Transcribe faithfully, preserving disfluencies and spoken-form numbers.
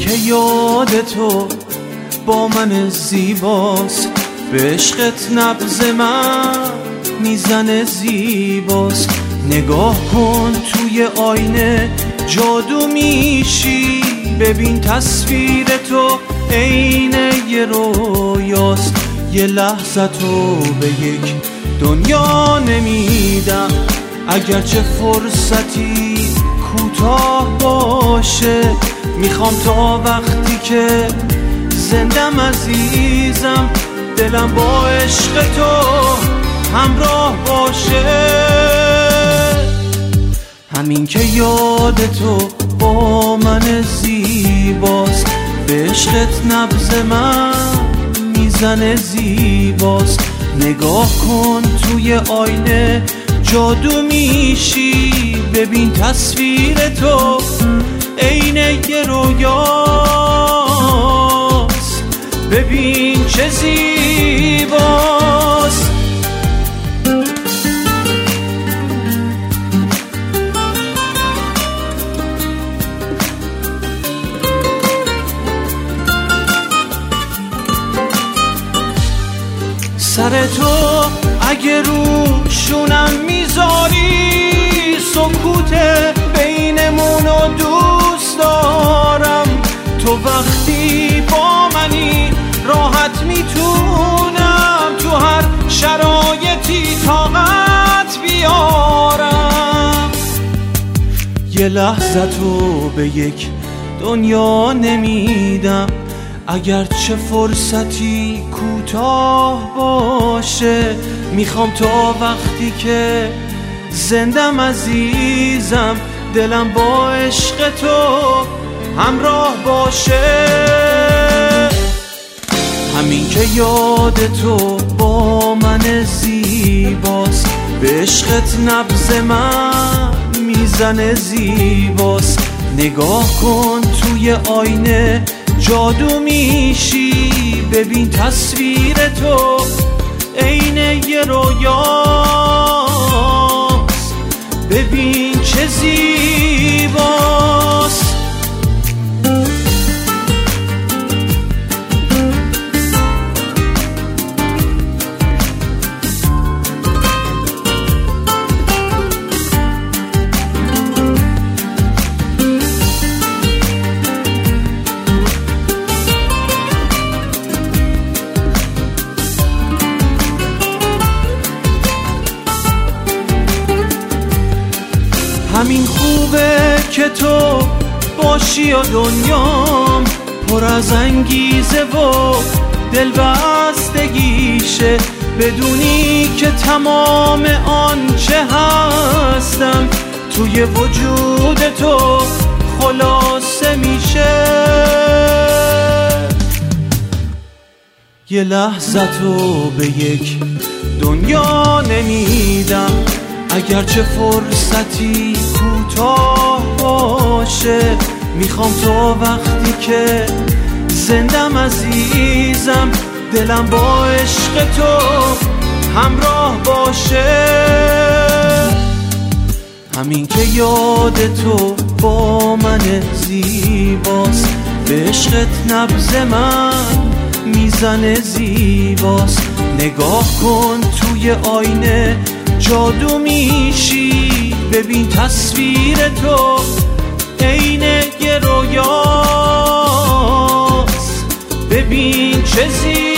که یاد تو با من زیباست، به عشقت نبض من میزنه زیباست. نگاه کن توی آینه جادو میشی، ببین تصویر تو عین یه رویاست. یه لحظه تو به یک دنیا نمیدم، اگرچه فرصتی کوتاه باشه. میخوام تا وقتی که زندم عزیزم، دلم با عشق تو همراه باشه. همین که یاد تو با من زیباست، به عشقت نبض من میزنه زیباست. نگاه کن توی آینه جادو میشی، ببین تصویر تو عین یه رویاست. ببین چه زیباست. سر تو اگه روشونم میذاری، سکوت بینمونو دوست دارم. تو وقتی با منی راحت میتونم تو هر شرایطی طاقت بیارم. یه لحظه تو به یک دنیا نمیدم، اگرچه فرصتی کوتاه باشه. میخوام تا وقتی که زندم عزیزم، دلم با عشق تو همراه باشه. همین که یاد تو با من زیباست، به عشقت نبض من میزنه زیباست. نگاه کن توی آینه جادو میشی، ببین تصویر تو عین یه رویاست. ببین چه زیباست. همین خوبه که تو باشی و دنیام پر از انگیزه و دلبستگیشه. بدونی که تمام آنچه هستم توی وجود تو خلاصه میشه. یه لحظه تو به یک دنیا نمیدم، اگرچه فرصتی کوتاه باشه. میخوام تا وقتی که زندم عزیزم، دلم با عشق تو همراه باشه. همین که یاد تو با من زیباست، به عشقت نبض من میزنه زیباست. نگاه کن توی آینه جادو میشی، ببین تصویر تو عین یه رویاست. ببین چه زیباست.